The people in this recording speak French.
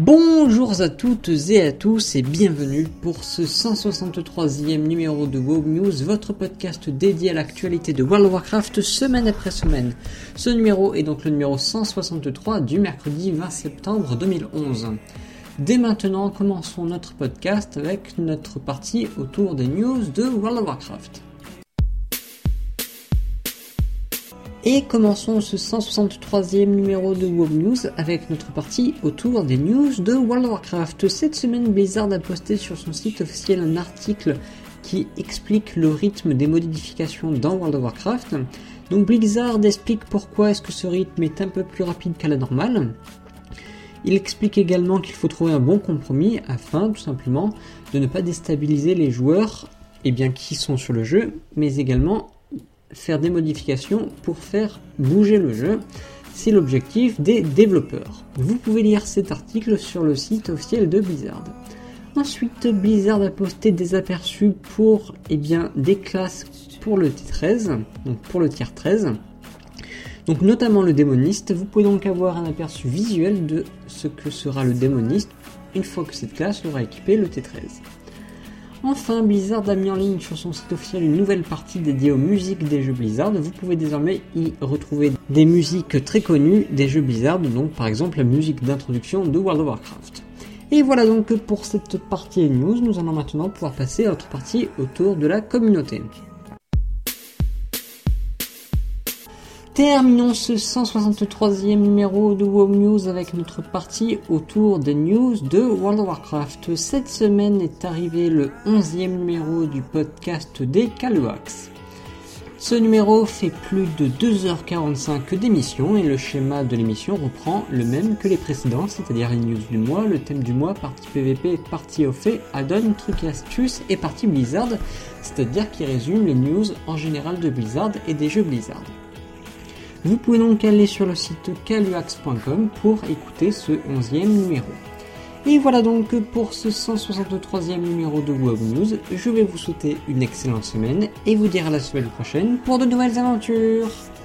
Bonjour à toutes et à tous et bienvenue pour ce 163e numéro de WoW News, votre podcast dédié à l'actualité de World of Warcraft semaine après semaine. Ce numéro est donc le numéro 163 du mercredi 20 septembre 2011. Dès maintenant, commençons notre podcast avec notre partie autour des news de World of Warcraft. Et commençons ce 163e numéro de WoW News avec notre partie autour des news de World of Warcraft. Cette semaine, Blizzard a posté sur son site officiel un article qui explique le rythme des modifications dans World of Warcraft. Donc Blizzard explique pourquoi est-ce que ce rythme est un peu plus rapide qu'à la normale. Il explique également qu'il faut trouver un bon compromis afin tout simplement de ne pas déstabiliser les joueurs qui sont sur le jeu, mais également faire des modifications pour faire bouger le jeu. C'est l'objectif des développeurs. Vous pouvez lire cet article sur le site officiel de Blizzard. Ensuite, Blizzard a posté des aperçus pour des classes pour le T13, donc pour le tier 13. Donc notamment le démoniste. Vous pouvez donc avoir un aperçu visuel de ce que sera le démoniste une fois que cette classe aura équipé le T13. Enfin, Blizzard a mis en ligne sur son site officiel une nouvelle partie dédiée aux musiques des jeux Blizzard. Vous pouvez désormais y retrouver des musiques très connues des jeux Blizzard, donc par exemple la musique d'introduction de World of Warcraft. Et voilà donc pour cette partie news, nous allons maintenant pouvoir passer à notre partie autour de la communauté. Terminons ce 163e numéro de WoW News avec notre partie autour des news de World of Warcraft. Cette semaine est arrivé le 11e numéro du podcast des Caluax. Ce numéro fait plus de 2h45 d'émission et le schéma de l'émission reprend le même que les précédents, c'est-à-dire les news du mois, le thème du mois, partie PVP, partie OF, add-on, trucs et astuces et partie Blizzard, c'est-à-dire qui résume les news en général de Blizzard et des jeux Blizzard. Vous pouvez donc aller sur le site caluax.com pour écouter ce 11e numéro. Et voilà donc pour ce 163e numéro de WoW News. Je vais vous souhaiter une excellente semaine et vous dire à la semaine prochaine pour de nouvelles aventures.